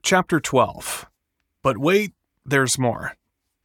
Chapter 12. But wait, there's more.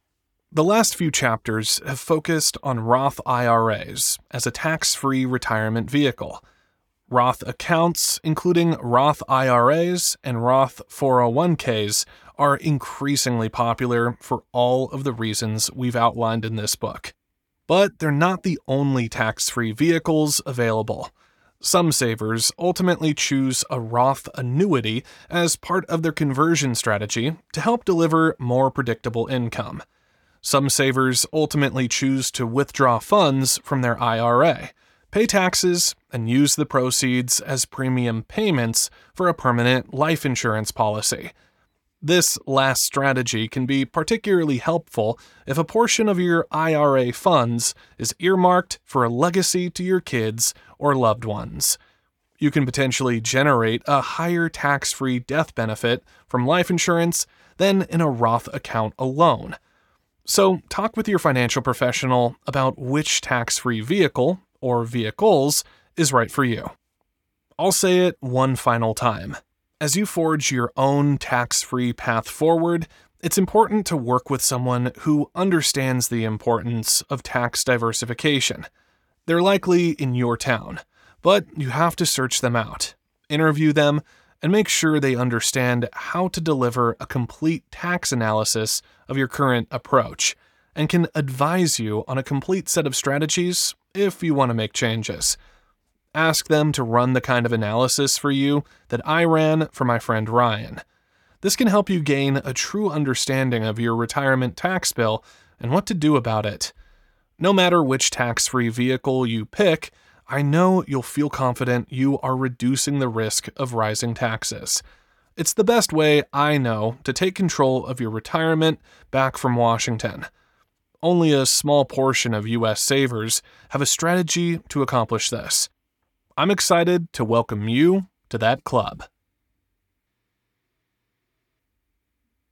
The last few chapters have focused on Roth IRAs as a tax-free retirement vehicle. Roth accounts, including Roth IRAs and Roth 401ks, are increasingly popular for all of the reasons we've outlined in this book. But they're not the only tax-free vehicles available. Some savers ultimately choose a Roth annuity as part of their conversion strategy to help deliver more predictable income. Some savers ultimately choose to withdraw funds from their IRA, pay taxes, and use the proceeds as premium payments for a permanent life insurance policy. This last strategy can be particularly helpful if a portion of your IRA funds is earmarked for a legacy to your kids or loved ones. You can potentially generate a higher tax-free death benefit from life insurance than in a Roth account alone. So, talk with your financial professional about which tax-free vehicle, or vehicles, is right for you. I'll say it one final time. As you forge your own tax-free path forward, it's important to work with someone who understands the importance of tax diversification. They're likely in your town, but you have to search them out, interview them, and make sure they understand how to deliver a complete tax analysis of your current approach, and can advise you on a complete set of strategies if you want to make changes. Ask them to run the kind of analysis for you that I ran for my friend Ryan. This can help you gain a true understanding of your retirement tax bill and what to do about it. No matter which tax-free vehicle you pick, I know you'll feel confident you are reducing the risk of rising taxes. It's the best way I know to take control of your retirement back from Washington. Only a small portion of U.S. savers have a strategy to accomplish this. I'm excited to welcome you to that club.